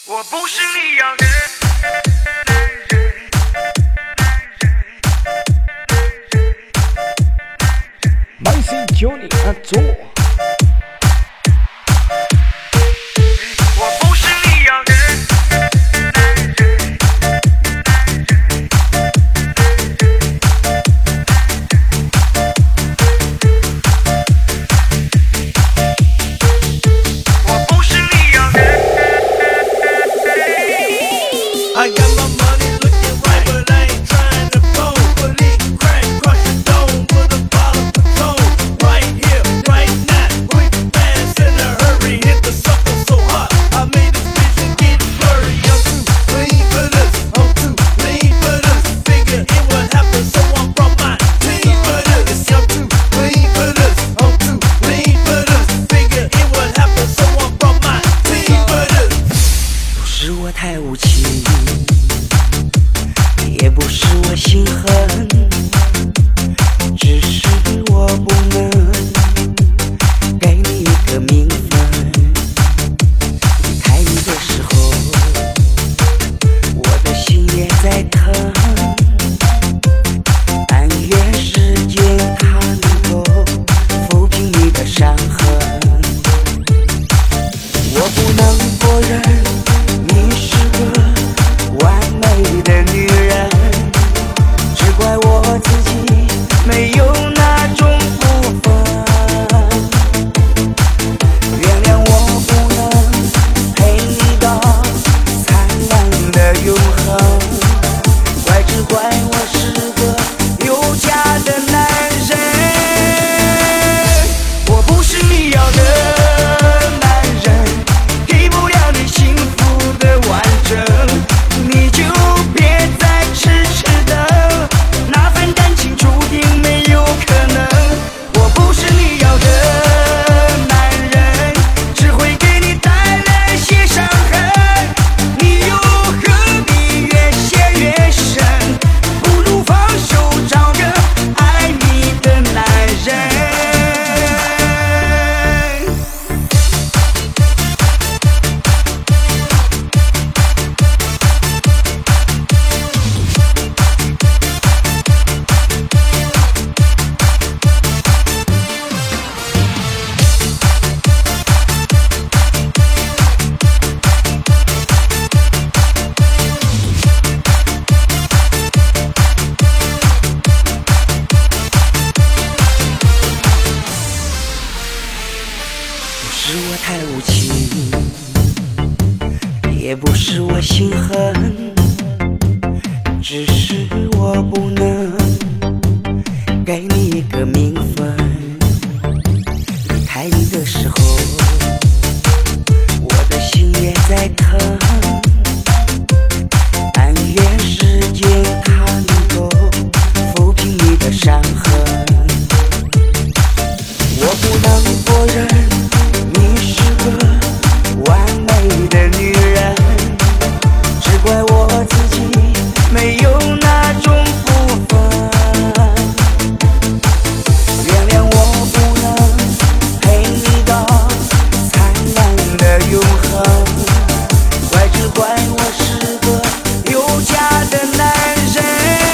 我不是你要的男人。 慢些教你做。 我不是你要的男人。我不是你要的。 I got my money looking right, but I ain't trying to fold. Believe crack, crush your dome with a bottle of Patron. Right here, right now, quick, fast, in a hurry. Hit the sucker so hot, I made this vision get blurry. I'm too lean for this, I'm too lean for this. Figure it would happen, so I'm from my team for this. I'm too lean for this, I'm too lean for this. Figure it would happen, so I'm from my team for this. 不是我太无情，也不是我心狠，只是我不能给你一个名分。离开你的时候，我的心也在疼，但愿时间它能够抚平你的伤痕。我不能否认你是个完美的女人，只怪我自己没有那种部分。原谅我不能陪你到灿烂的永恒，怪只怪我是个有家的男人。我不是你要的男人，给不了你幸福的完整，你就别再痴痴的，那份感情注定没有可能。我不是你要的男人，只会给你带来些伤痕，你又何必越陷越深？不如放手，找个爱你的男人。不是我太无情，也不是我心狠，只是我不能给你一个名分。离开你的时候，我的心也在疼，但愿时间它能够抚平你的伤痕。我不能否认你是个完美的女人，只怪我自己没有那种部分。原谅我不能陪你到灿烂的永恒，怪只怪我是个有家的男人。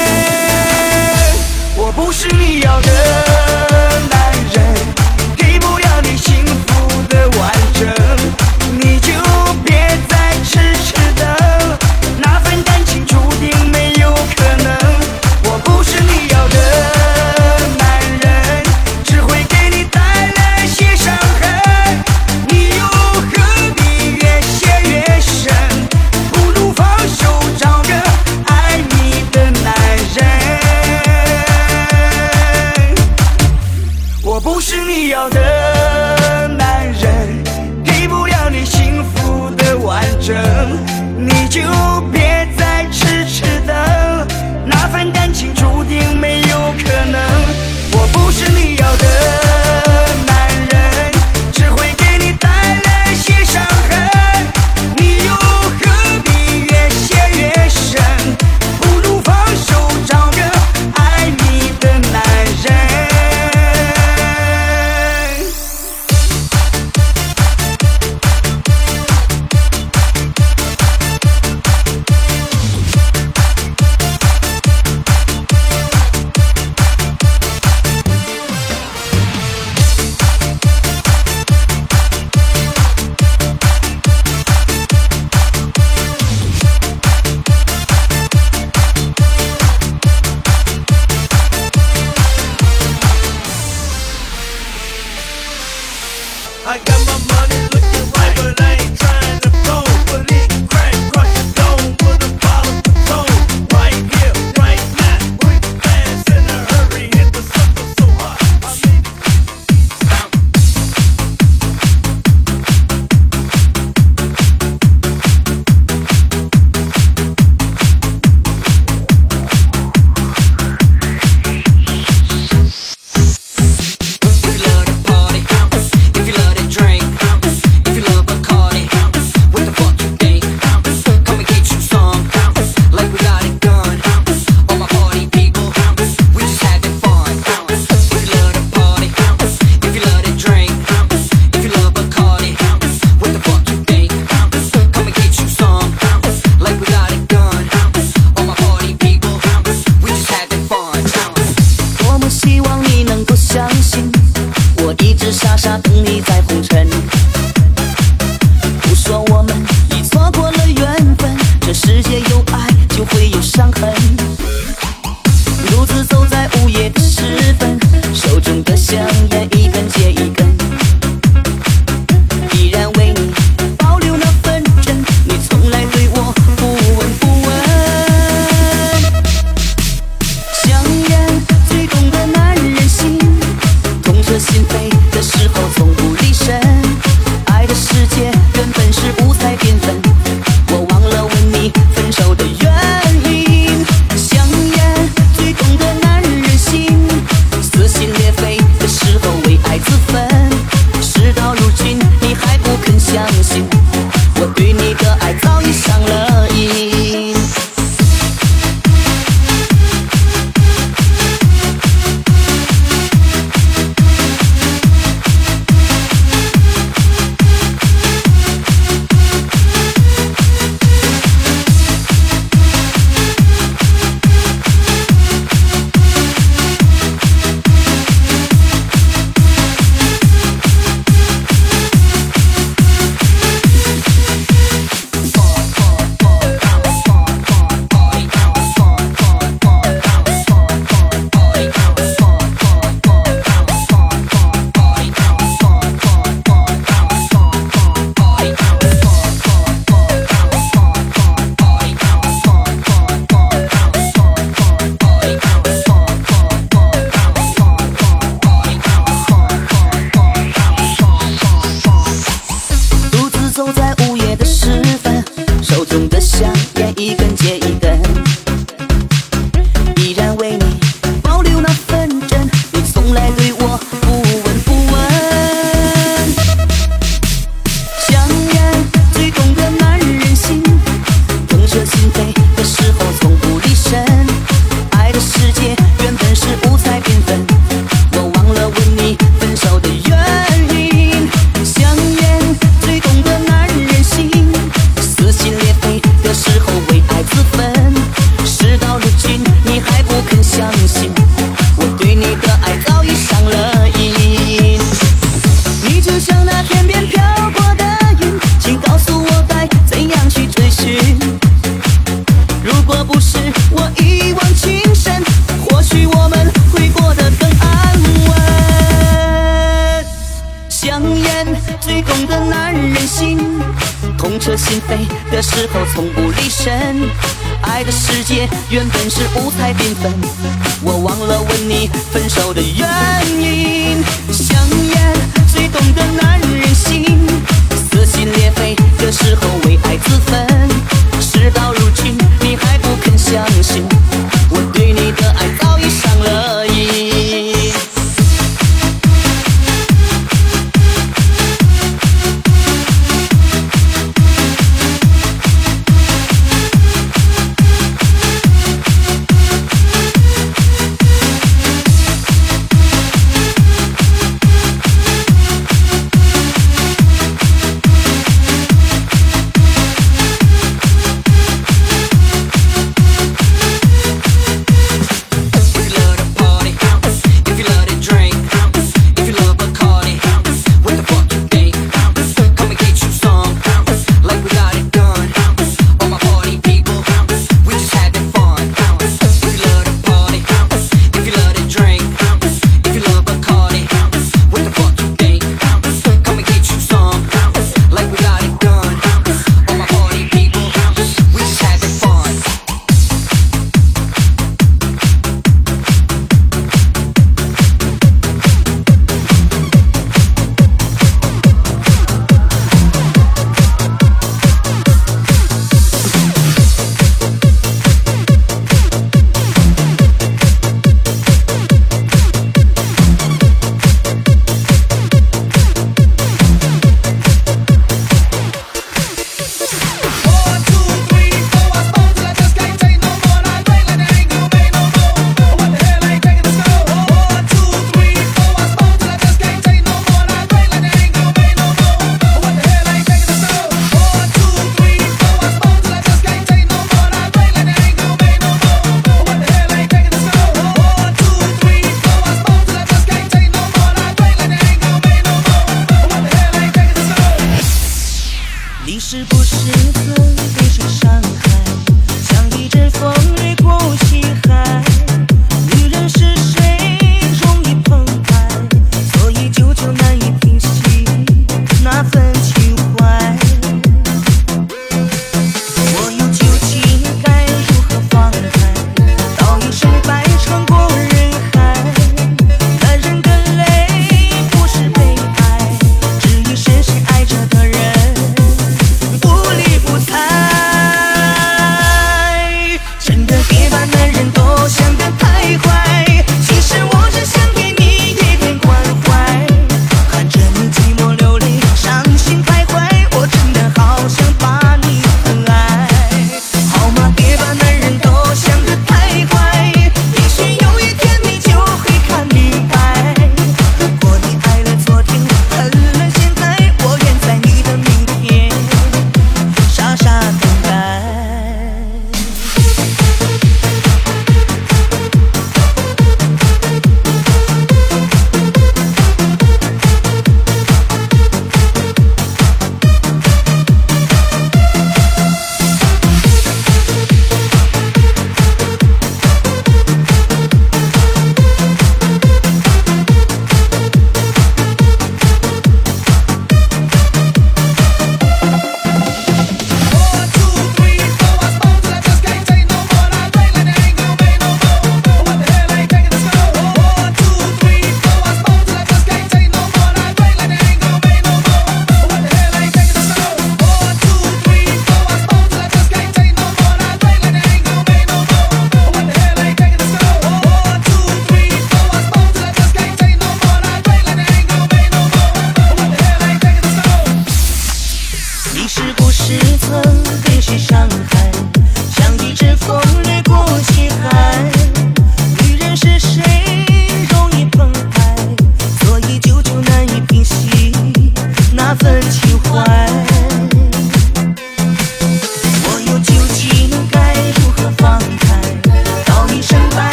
我不是你要的男人，给不了你幸福的完整，你就别再痴痴的，那份感情注定没有可能。我不是你要的男人，只会给你带来些伤痕，你又何必越陷越深？不如放手，找个爱你的男人。我不是你要的男人，给不了你幸福的完整，你就别再痴痴的，那份感情注定没有可能。我不是你要的男人，只会给你带来些伤痕，你又何必越陷越深？不如放手，找个爱你的男人。 痛彻心扉的时候从不离身。爱的世界原本是五彩缤纷，我忘了问你分手的原因。香烟最懂得男人心，撕心裂肺的时候为爱自焚。事到如今你还不肯相信，我对你的爱早已上了瘾。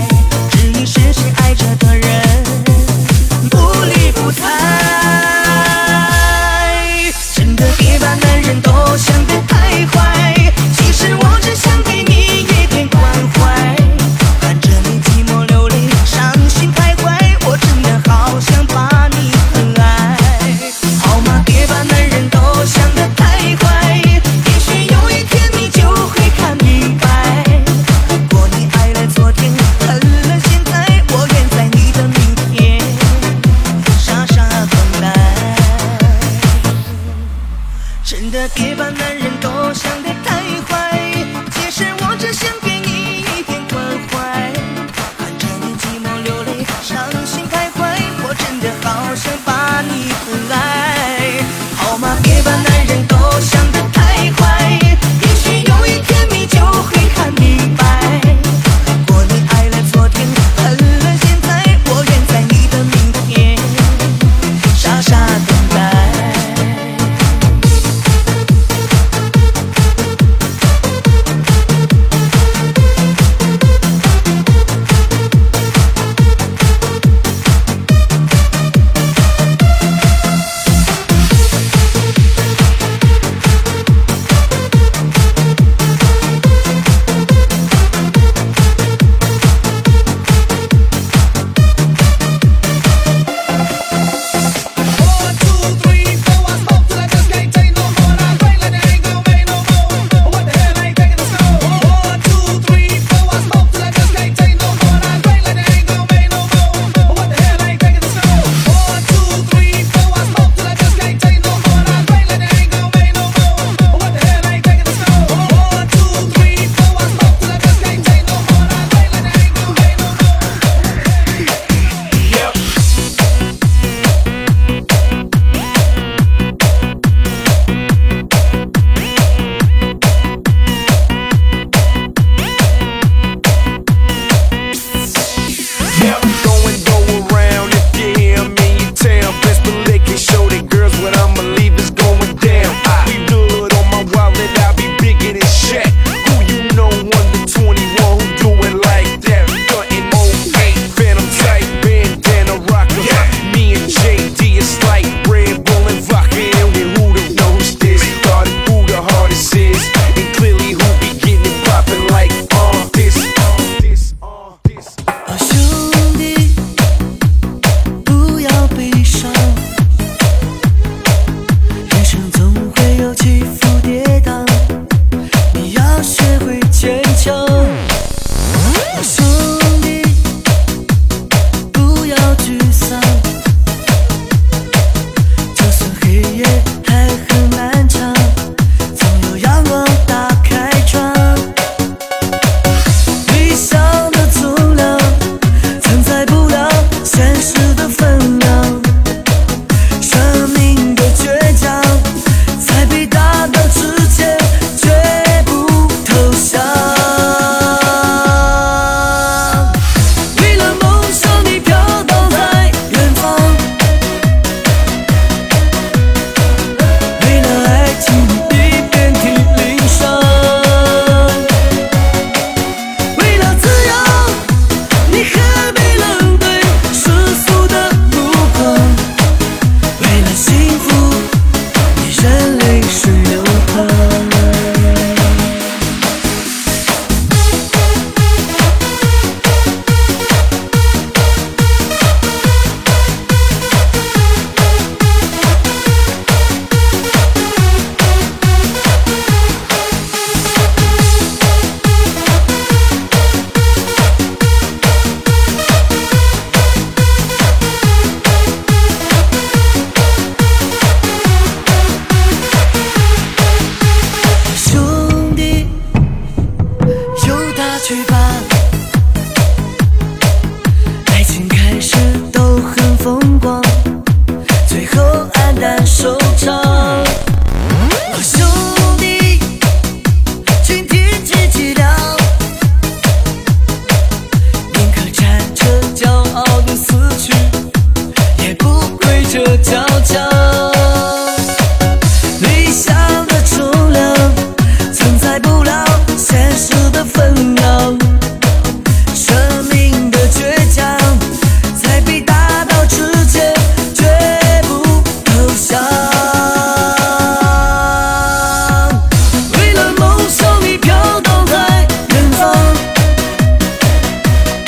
不理不睬。 的别把男人都想得太坏，其实我只想给你一点关怀，看着你寂寞流泪伤心徘徊，我真的好想把你疼爱，好吗？别把男人都想得太坏，也许有一天你就会看明白，如果你爱了昨天恨了现在，我愿在你的明天傻傻等待。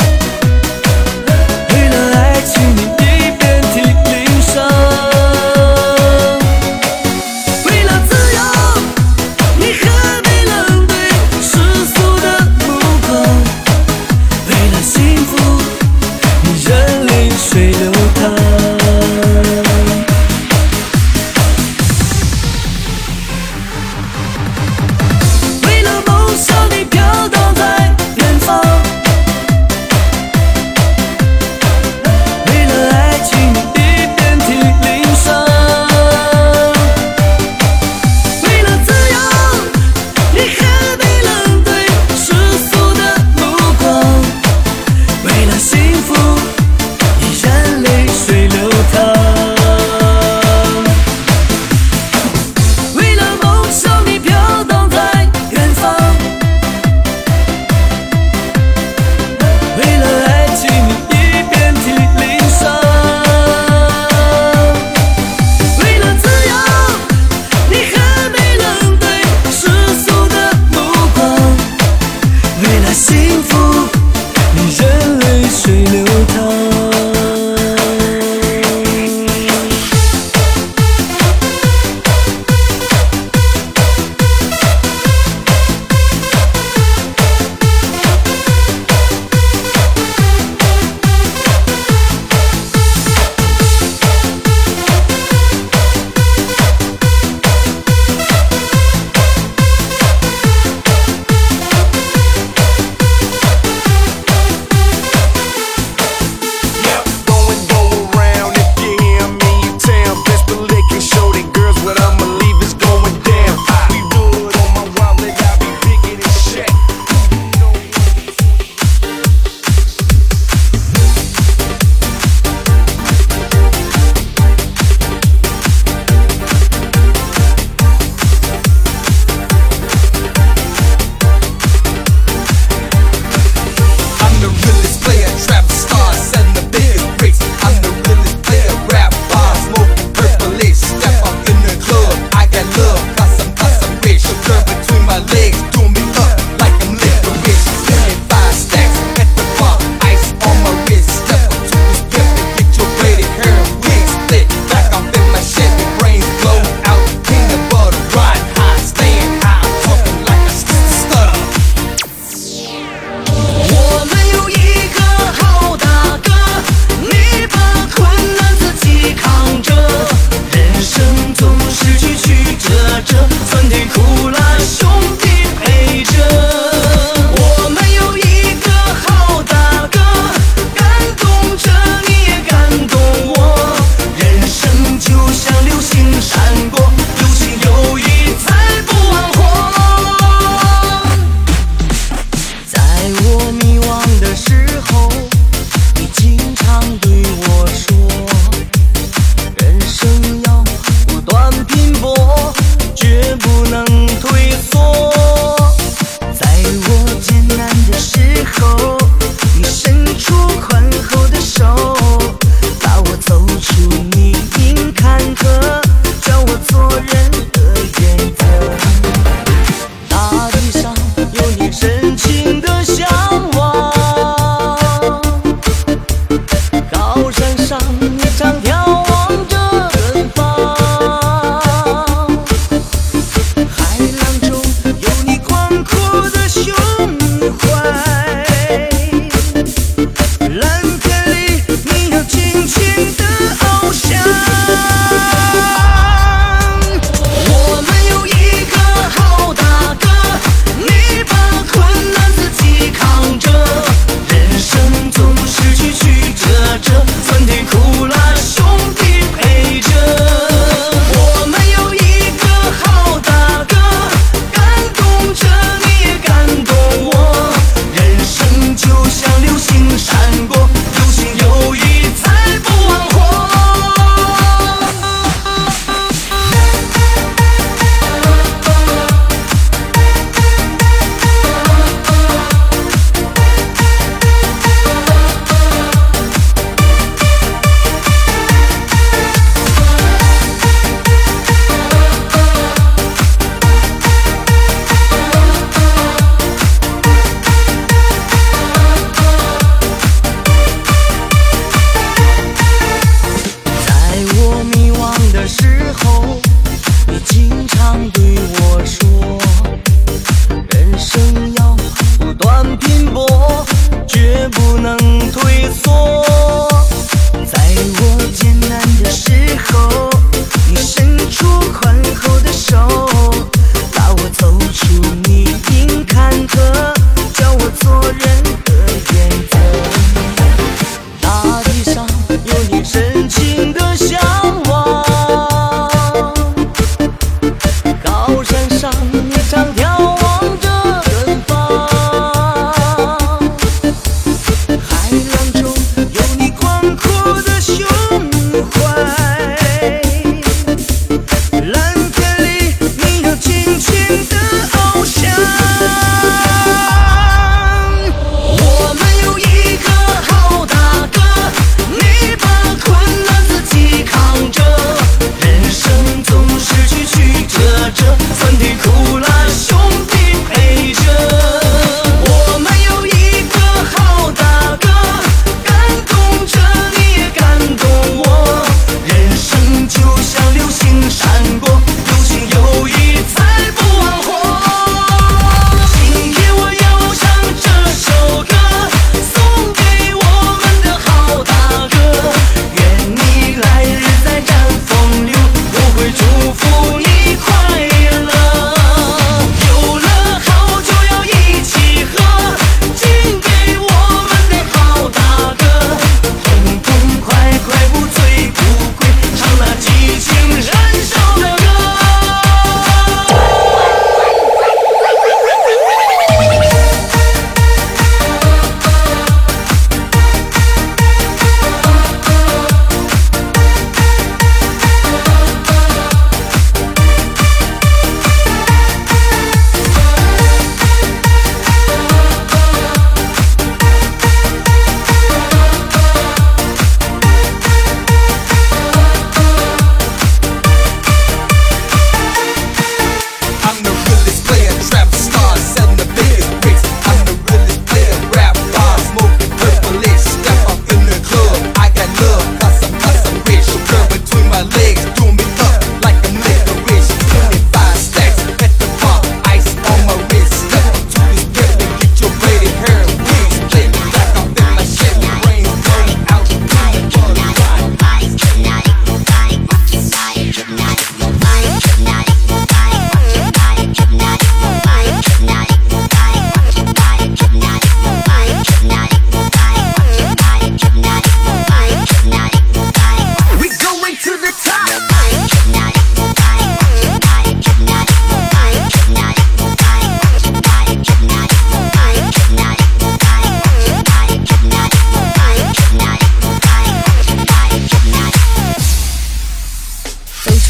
为了爱情，你一遍体鳞伤。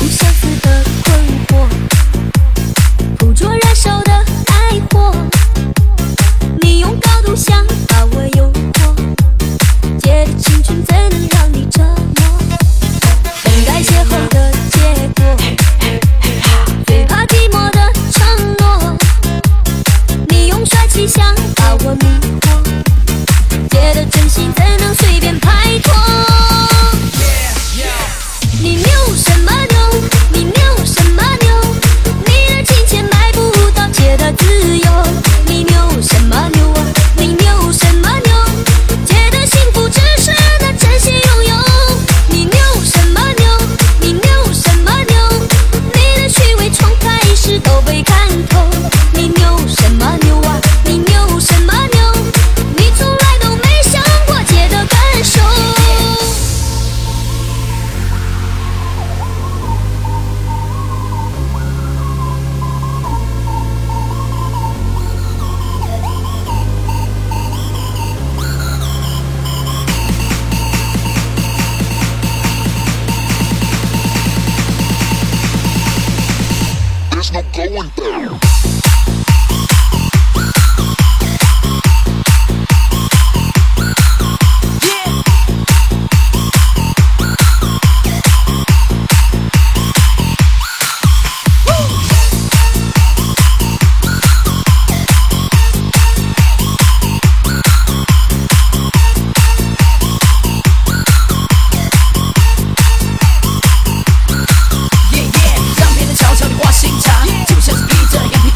出相思的困惑，捕捉燃烧的爱火。你用高度想把我诱惑，借着青春怎能让你折磨？等待邂逅的结果，最怕寂寞的承诺。你用帅气想把我迷惑，借着真心怎能随便拍拖？你牛什么牛？你牛什么牛？你的金钱买不到借的自由。你牛什么牛啊？你牛什么牛？借的幸福只是那真心拥有。你牛什么牛？你牛什么牛？你的虚伪从开始都被看透。你牛什么牛啊？你牛什么牛？你从来都没想过借的感受。 There's no going there. Yeah yeah，让别人悄悄地画心肠，就像是披着羊皮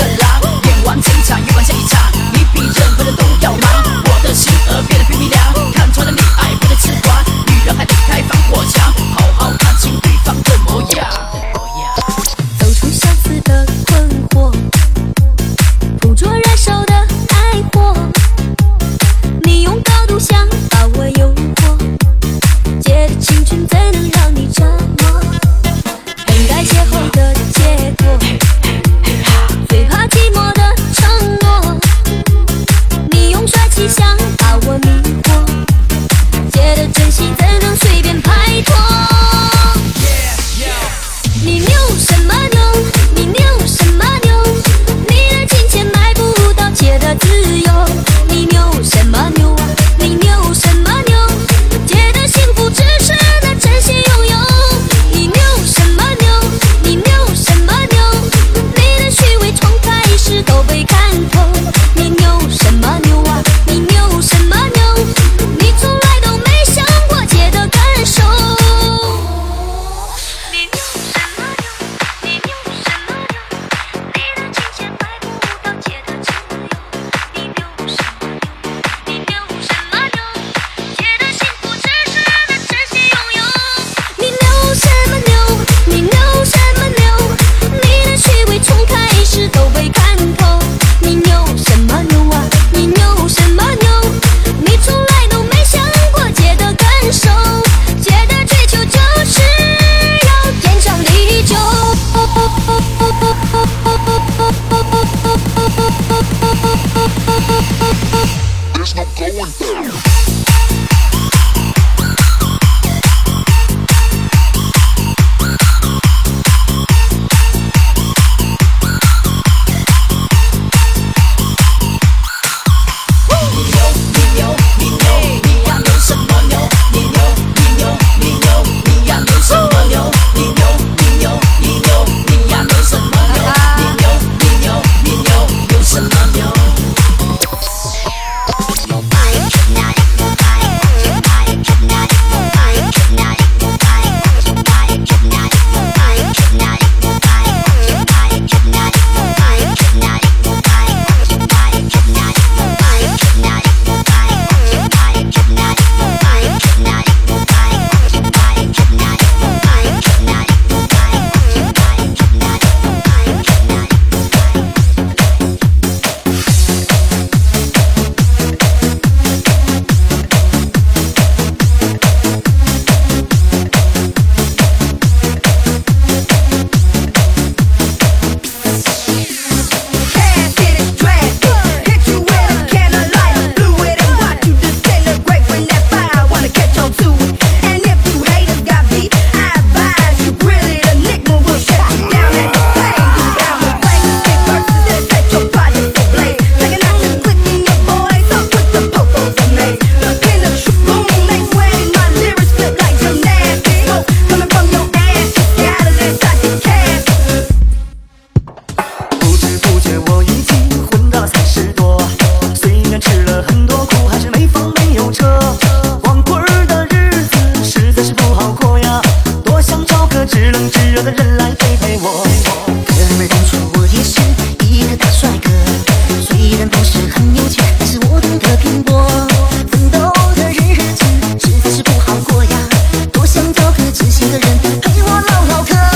热的人来陪陪我。哥们儿，当初我也是一个大帅哥，虽然不是很有钱，但是我懂得拼搏。奋斗的日子实在是不好过呀，多想找个知心的人陪我唠唠嗑。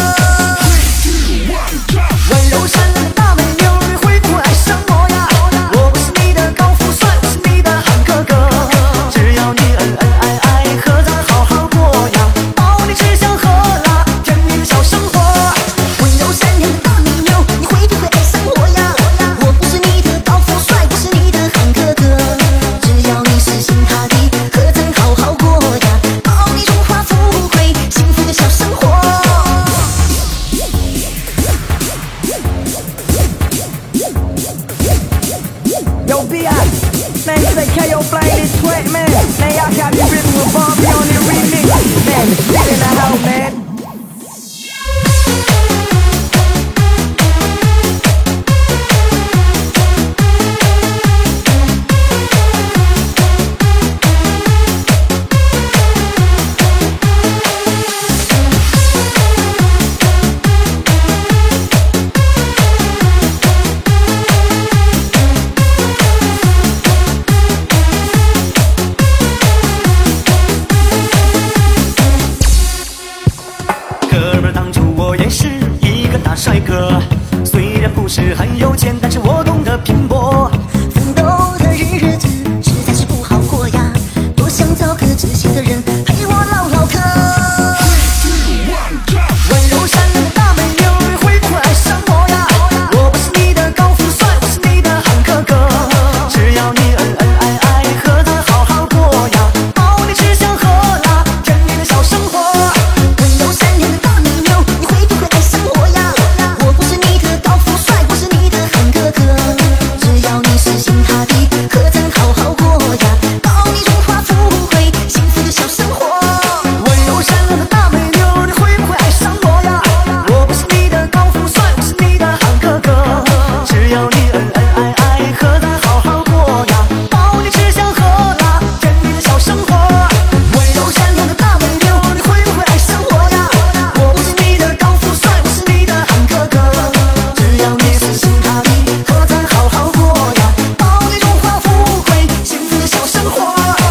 温柔善良的大美妞，你会不会爱上我呀？我不是你的高富帅，我是你的韩哥哥，只要你恩恩爱爱，和咱好好过呀，包你吃香喝辣，甜蜜的小生活。温柔善良的大美妞，你会不会爱上我呀？我不是你的高富帅，我是你的韩哥哥，只要你死心塌地，和咱好好过呀，包你荣华富贵，幸福的小生活。 Yo, B.I. Man, say KO Flame this sweat, man. Man, y'all got me ripping with Bobby on the remix. Man, get in the house, man. 帅哥，虽然不是很有钱，但是我懂得拼搏。奋斗的日子实在是不好过呀，多想找个知心的人陪我唠唠嗑。温柔善良的大美妞，你会不会爱上我呀？我不是你的高富帅，我是你的韩哥哥，只要你恩恩爱爱，和咱好好过呀，包你吃香喝辣，甜蜜的小生活。温柔善良的大美妞，你会不会爱上我呀？我不是你的高富帅，我是你的韩哥哥，只要你死心塌地，和咱好好过呀，包你荣华富贵，幸福的小生活。温柔善良的大美妞，你会不会爱上我呀？我不是你的高富帅，我是你的韩哥哥，只要你恩恩爱爱，和咱好好过呀，包你吃香喝辣，甜蜜的小生活。温柔善良的大美妞，你会不会爱上我呀？我不是你的高富帅，我是你的韩哥哥，只要你死心塌地，和咱好好过呀，包你荣华富贵，幸福的小生活。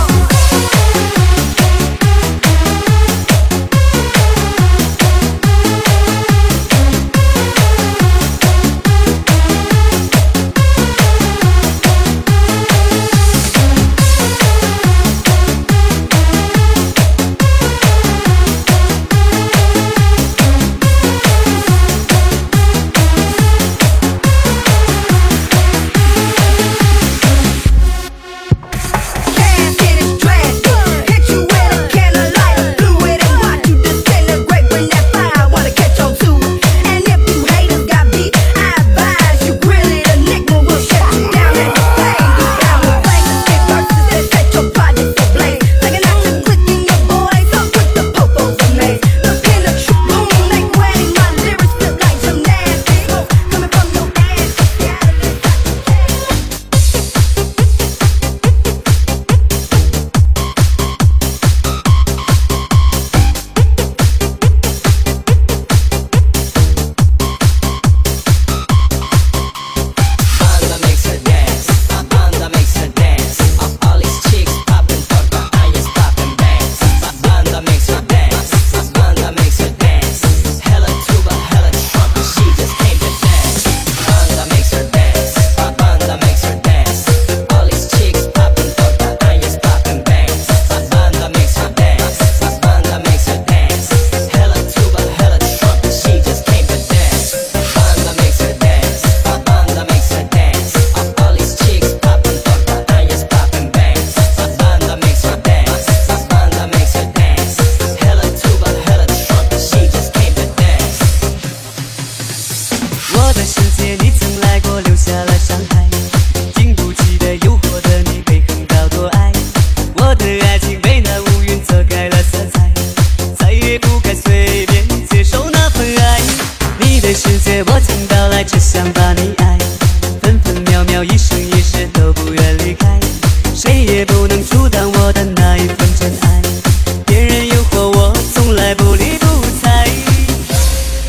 我的世界你曾来过，留下了伤害，经不起的诱惑的你被横刀夺爱，我的爱情被那乌云遮盖了色彩，再也不该随便接受那份爱。你的世界我曾到来，只想把你爱，分分秒秒一生一世都不愿离开，谁也不能阻挡我的那一份真爱，别人诱惑我从来不理不睬。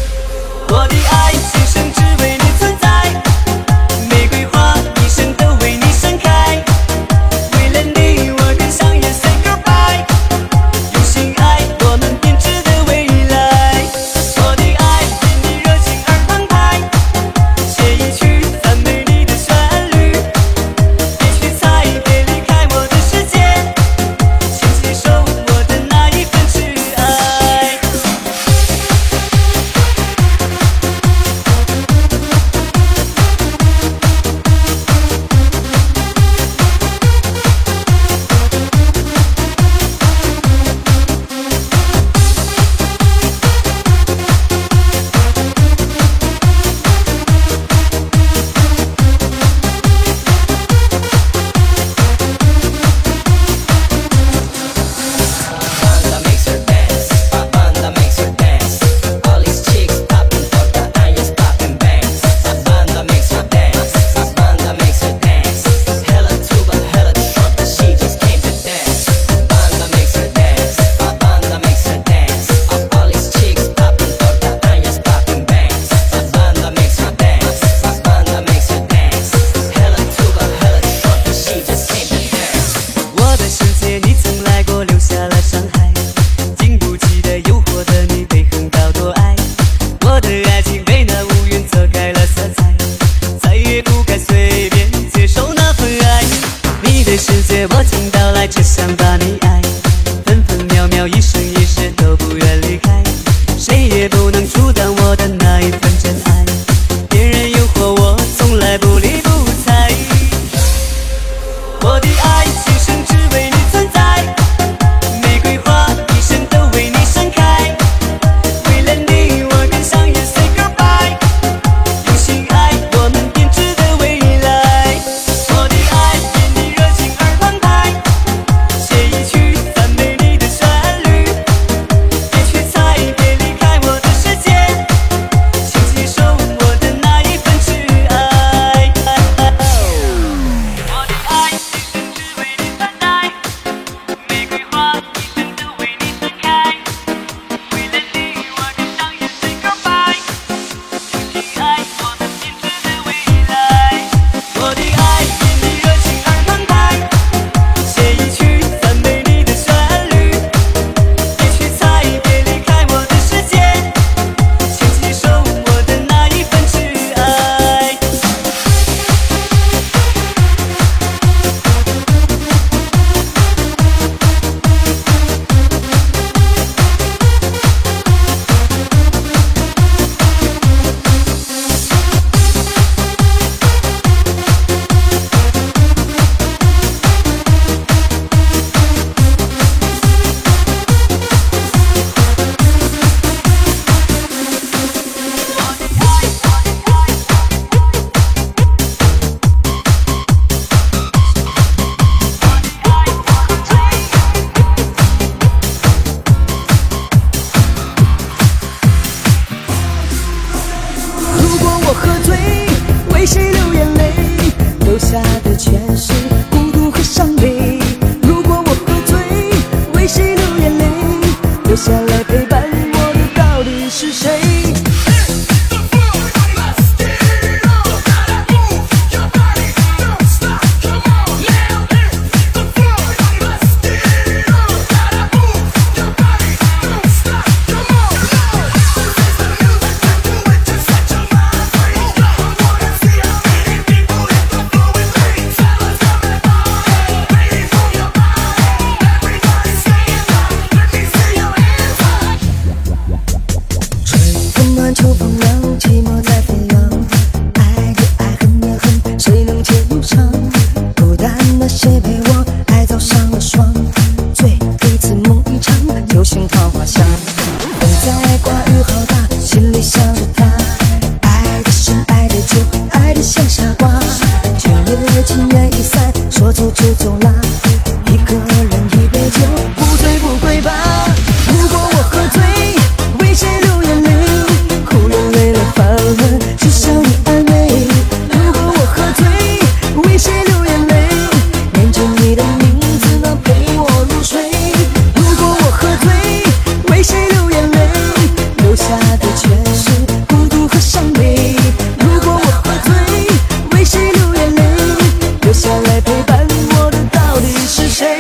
为谁流眼泪？留下的全是孤独和伤悲。如果我喝醉，为谁流眼泪？留下来陪伴我的到底是谁？秋风凉，寂寞在飞扬，爱就爱，恨也恨，谁能解忧伤？孤单的谁陪我，爱走上了霜，醉一次梦一场，酒醒桃花香。风在刮，雨好大，心里想着他，爱的深，爱的久，爱的像傻瓜。情越近缘已散，说走就走啦，一个人一杯酒，不醉不归吧。如果我喝醉，为谁流眼泪？哭了累了烦了，只想你安慰。如果我喝醉，为谁流眼泪？念着你的名字，那陪我入睡。如果我喝醉，为谁流眼泪？留下的全是孤独和伤悲。如果我喝醉，为谁流眼泪？留下来陪伴我的到底是谁？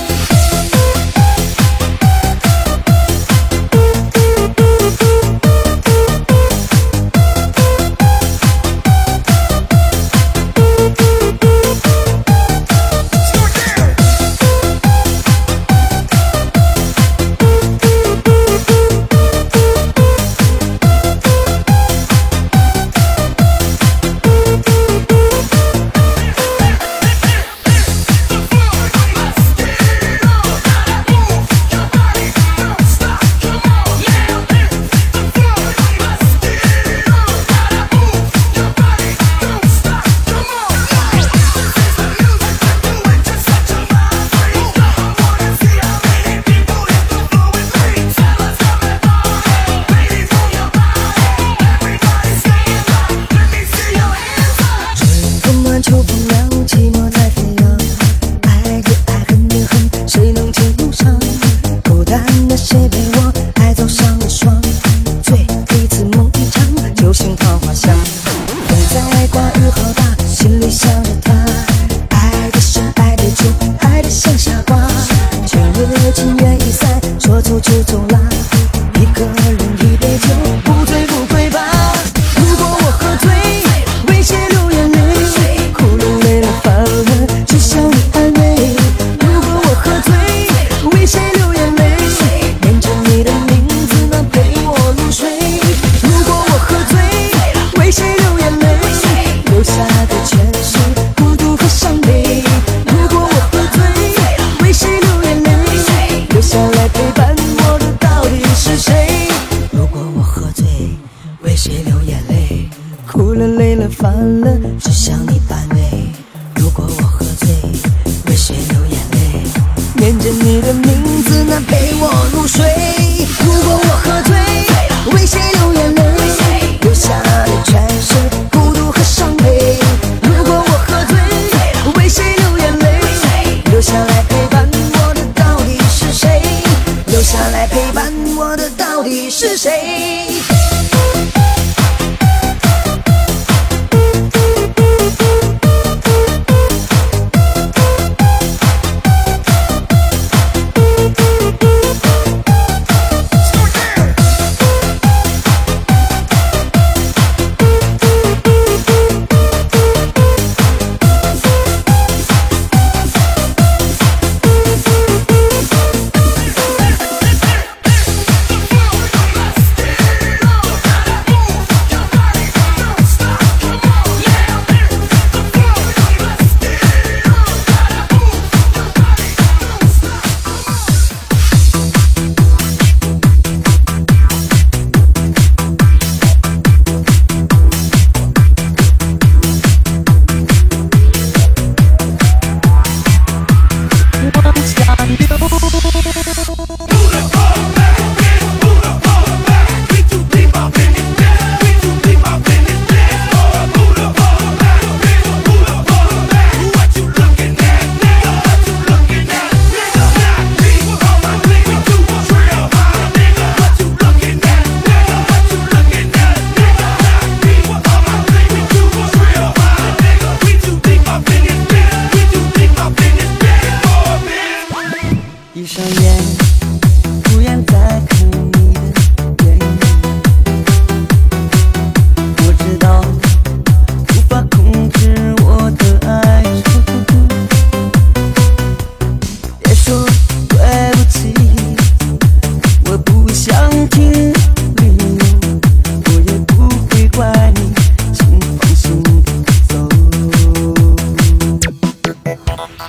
秋风凉，寂寞在飞扬，爱就爱，恨也恨，谁能解忧伤？孤单的谁陪我，爱走上了霜，醉一次梦一场，酒醒桃花香。风在刮，雨好大，心里想着他，爱的深，爱的久，爱的像傻瓜。情越近缘已散，说走就走啦，一个人一杯酒，不醉不归吧。如果我喝醉，为谁流眼泪？哭了累了烦了，只想你安慰。如果我喝醉，为谁流眼泪？念着你的名字，那陪我入睡。如果我喝醉，为谁流眼泪？留下的全是孤独和伤悲。如果我喝醉，为谁流眼泪？留下来陪伴我的到底是谁？如果我喝醉，为谁流眼泪？哭了累了烦了，只想你安慰。如果我喝醉，为谁流眼泪？念着你的名字，那陪我入睡。如果我喝醉，为谁流眼泪？留下的全是孤独和伤悲。如果我喝醉，为谁流眼泪？留下来陪伴我的到底是谁？留下来陪伴我的到底是谁？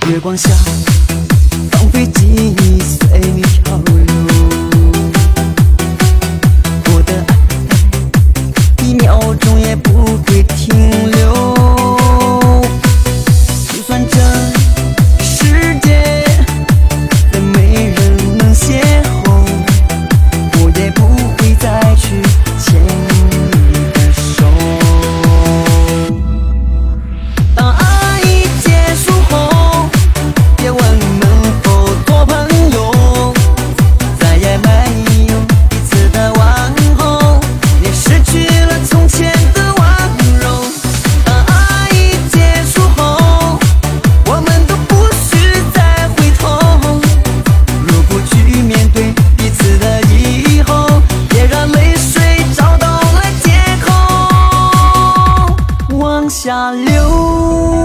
月光下，放飞记忆随你漂流。我的爱，一秒钟也不会停留。就算这世界再没人能邂逅，我也不会再去牵你的手。当爱已结束后，别问能否做朋友，再也没有彼此的问候，也失去了从前的温柔。当爱已结束后，我们都不需再回头。如果去面对彼此的以后，别让泪水找到了借口往下流。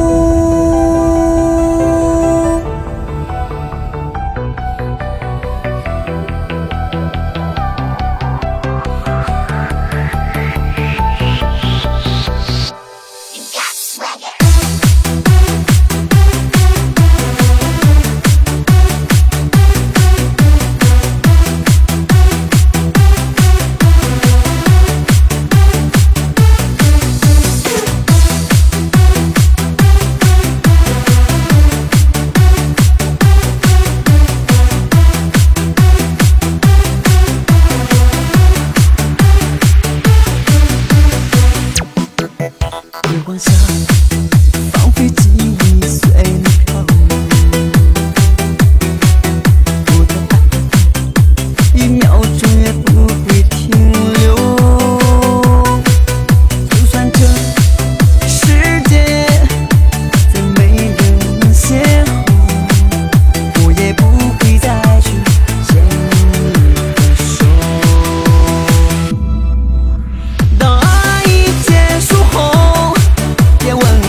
月光下，放飞记忆随你漂流。我的爱，一秒钟也不会停留。就算这世界再没人能邂逅，我也不会再去牵你的手。当爱已结束后，别问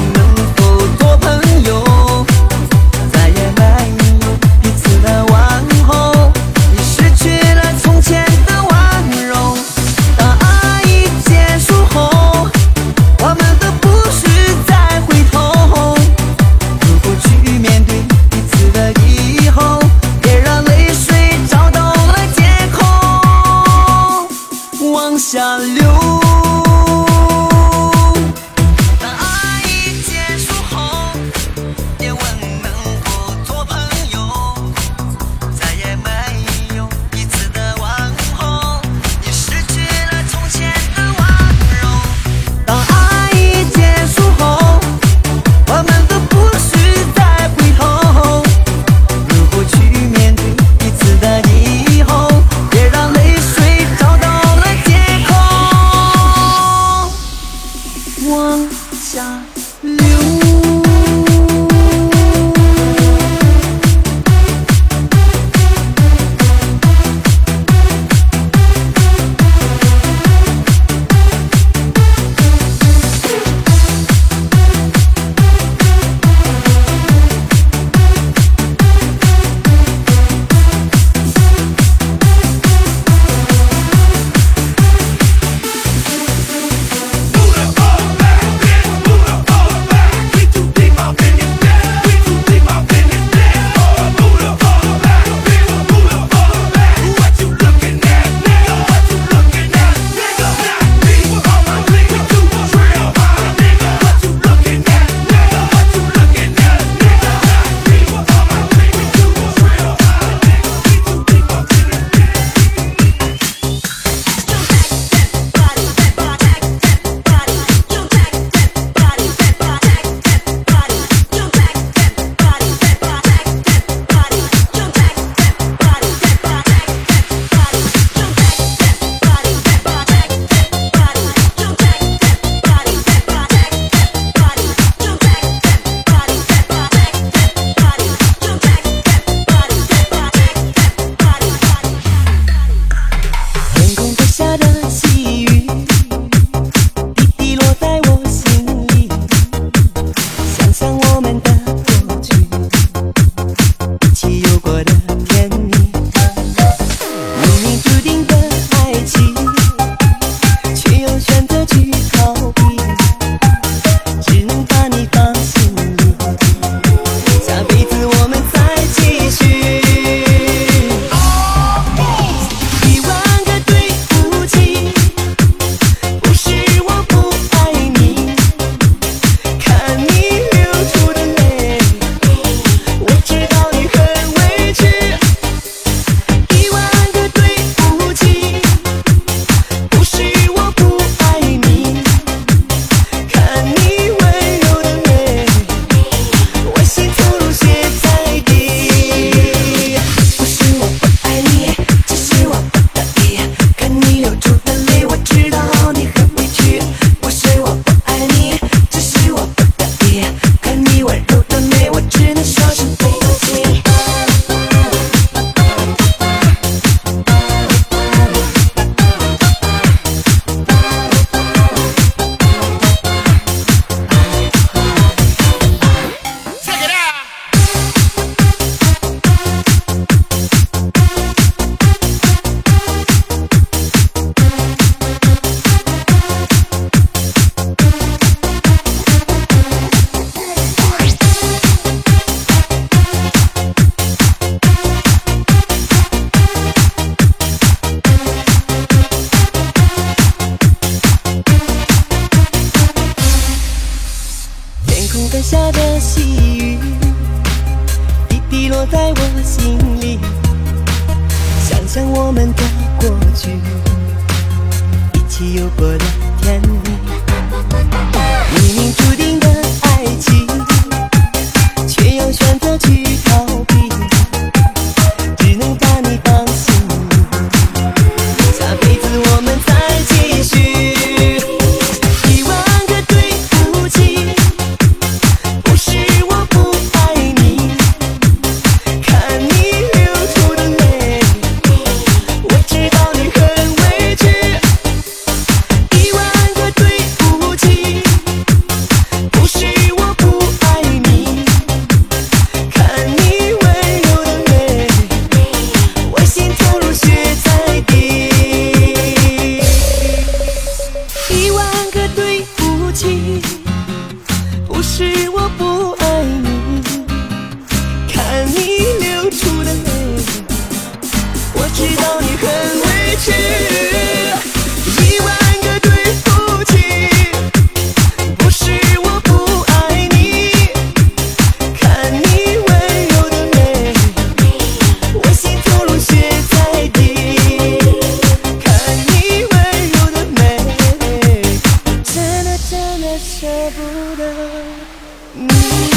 下的细雨，滴滴落在我心里。想想我们的过去，一起有过的甜蜜，明明注定的爱情，却又选择去逃避，只能把你放心里，下辈子我们再继续。1万个对不起，不是我不爱你，看你流出的泪，我知道你很委屈。1万个对不起，不是我不爱你，看你温柔的泪，我心投入血在地。1万个对不起，不是我不爱你，看你流出的泪，我知道你很委屈。1万个对不起，不是我不爱你，看你温柔的泪，我心投入血在地，看你温柔的美，真的真的舍不得你。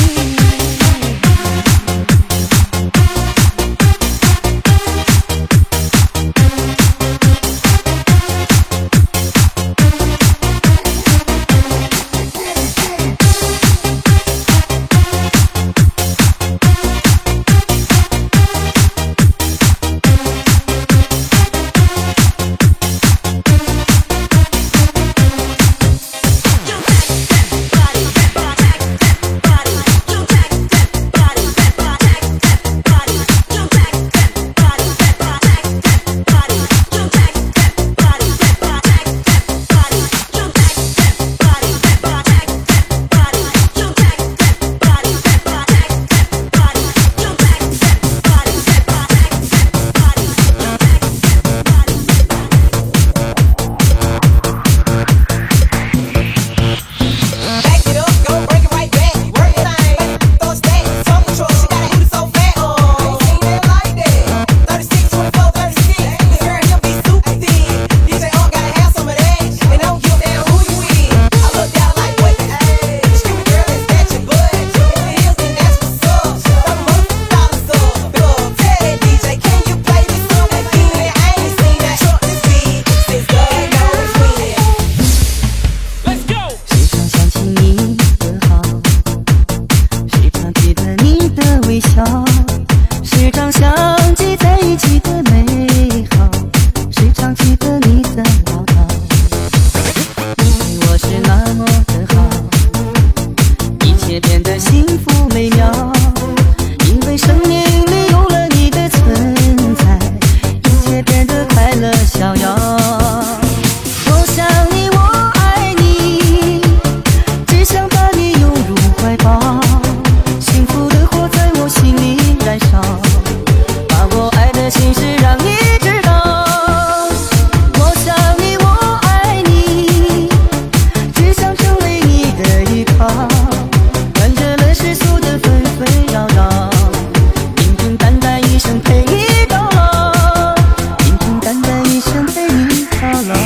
时常想起在一起的美好，时常记得你的唠叨，你对我是那么的好，一切变得幸福美妙，因为生命里有了你的存在，一切变得快乐逍遥。我想你，我爱你，只想把你拥入怀抱，幸福的火在我心里燃烧，把我爱的心事让你知道。我想你，我爱你，只想成为你的依靠，看着了世俗的纷纷扰扰，平平淡淡一生陪你到老，平平淡淡一生陪你到老。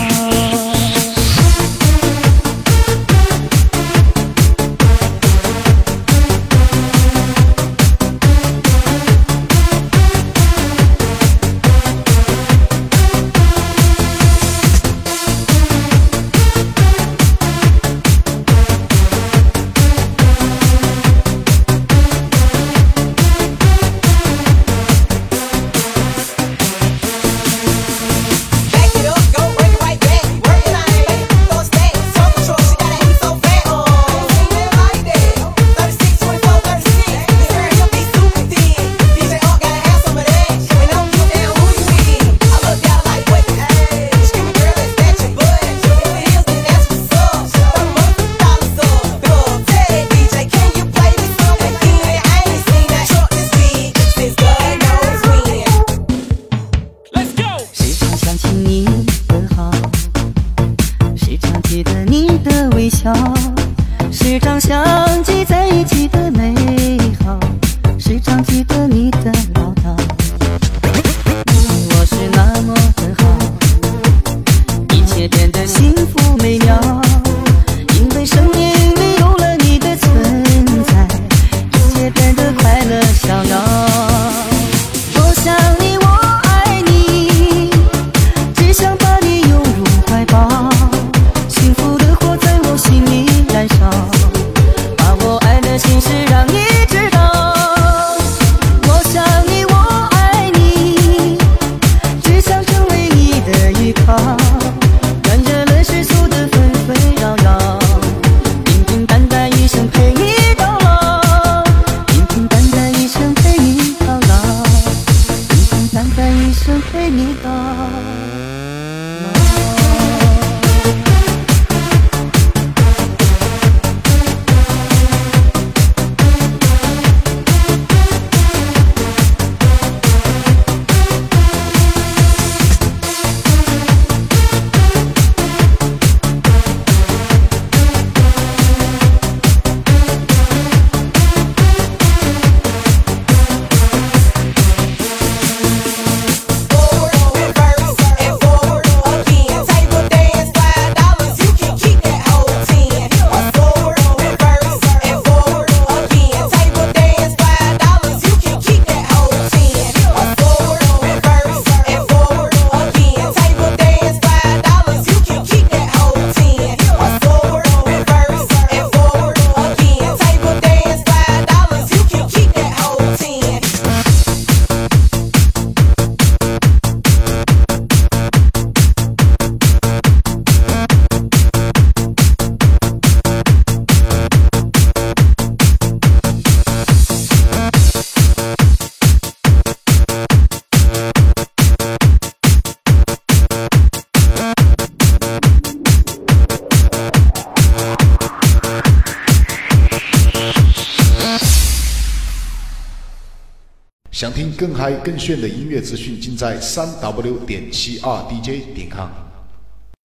时常想起在一起的美好，时常记得你的唠叨。我是那么的好，一切变得幸福美妙，因为生命里有了你的存在，一切变得快乐逍遥。我想你，我爱你，只想把你拥入怀抱，幸福的火在我心里燃烧，把我爱的心事让你知道。我想你，我爱你，只想成为你的依靠，看着了世俗的纷纷扰扰，平平淡淡一生陪你到老，平平淡淡一生陪你到老，平平淡淡一生陪你到老。 想听更嗨更炫的音乐资讯，尽在3w.72dj.com。